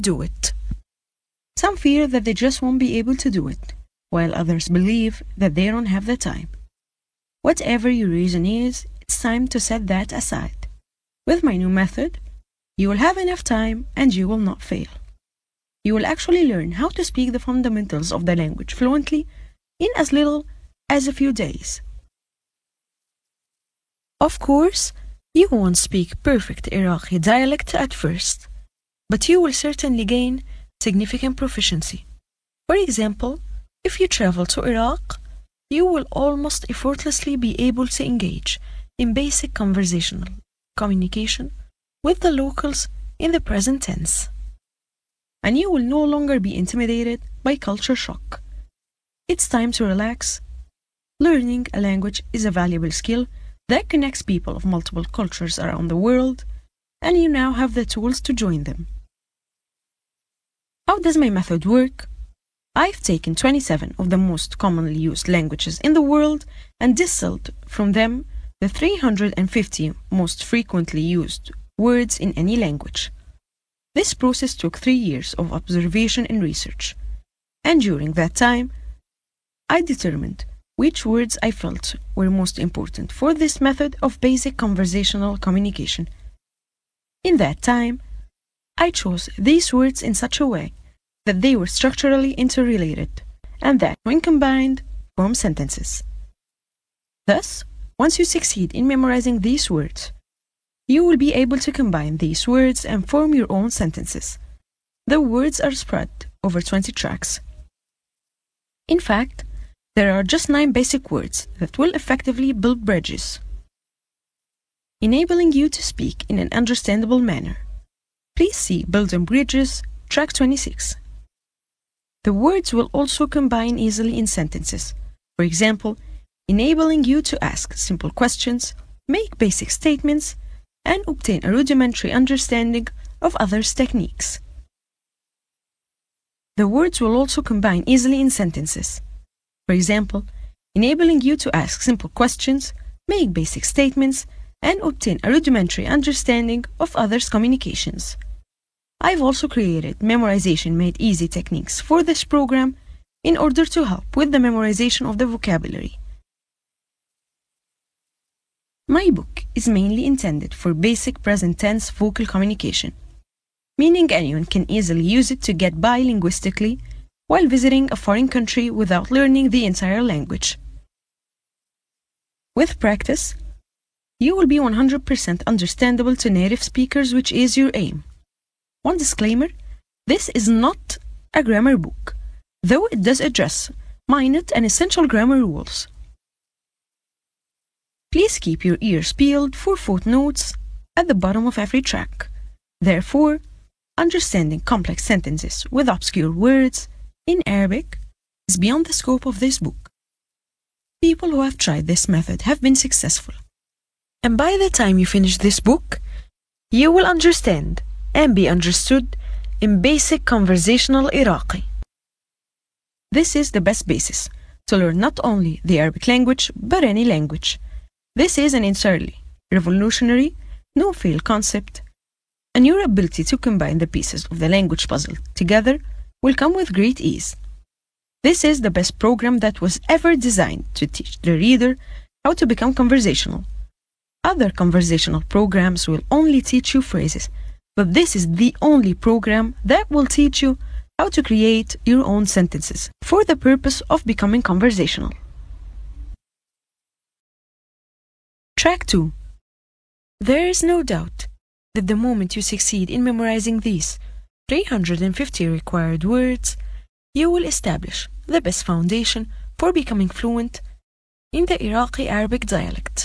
do it. Some fear that they just won't be able to do it, while others believe that they don't have the time. Whatever your reason is, it's time to set that aside. With my new method, you will have enough time and you will not fail. You will actually learn how to speak the fundamentals of the language fluently in as little as a few days. Of course, you won't speak perfect Iraqi dialect at first, but you will certainly gain significant proficiency. For example, if you travel to Iraq, you will almost effortlessly be able to engage in basic conversational communication with the locals in the present tense. And you will no longer be intimidated by culture shock. It's time to relax. Learning a language is a valuable skill that connects people of multiple cultures around the world, and you now have the tools to join them. How does my method work? I've taken 27 of the most commonly used languages in the world and distilled from them the 350 most frequently used words in any language. This process took 3 years of observation and research, and during that time, I determined which words I felt were most important for this method of basic conversational communication. In that time, I chose these words in such a way that they were structurally interrelated and that, when combined, form sentences. Thus, once you succeed in memorizing these words, you will be able to combine these words and form your own sentences. The words are spread over 20 tracks. In fact, there are just 9 basic words that will effectively build bridges, enabling you to speak in an understandable manner. Please see Building Bridges, track 26. The words will also combine easily in sentences. For example, enabling you to ask simple questions, make basic statements, and obtain a rudimentary understanding of others' techniques. The words will also combine easily in sentences. For example, enabling you to ask simple questions, make basic statements, and obtain a rudimentary understanding of others' communications. I've also created memorization made easy techniques for this program in order to help with the memorization of the vocabulary. My book is mainly intended for basic present tense vocal communication, meaning anyone can easily use it to get by linguistically while visiting a foreign country without learning the entire language. With practice, you will be 100% understandable to native speakers, which is your aim. One disclaimer, this is not a grammar book, though it does address minute and essential grammar rules. Please keep your ears peeled for footnotes at the bottom of every track. Therefore, understanding complex sentences with obscure words in Arabic is beyond the scope of this book. People who have tried this method have been successful. And by the time you finish this book, you will understand and be understood in basic conversational Iraqi. This is the best basis to learn not only the Arabic language, but any language. This is an entirely revolutionary, no-fail concept, and your ability to combine the pieces of the language puzzle together will come with great ease. This is the best program that was ever designed to teach the reader how to become conversational. Other conversational programs will only teach you phrases, but this is the only program that will teach you how to create your own sentences for the purpose of becoming conversational. Track 2. There is no doubt that the moment you succeed in memorizing these 350 required words, you will establish the best foundation for becoming fluent in the Iraqi Arabic dialect.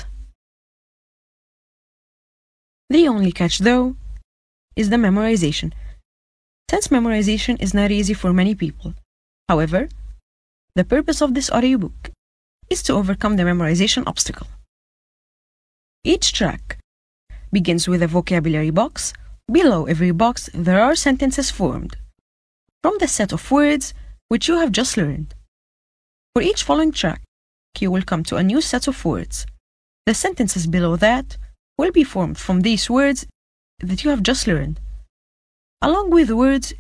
The only catch, though, is the memorization, since memorization is not easy for many people. However, the purpose of this audiobook is to overcome the memorization obstacle. Each track begins with a vocabulary box. Below every box, there are sentences formed from the set of words which you have just learned. For each following track, you will come to a new set of words. The sentences below that will be formed from these words that you have just learned, along with words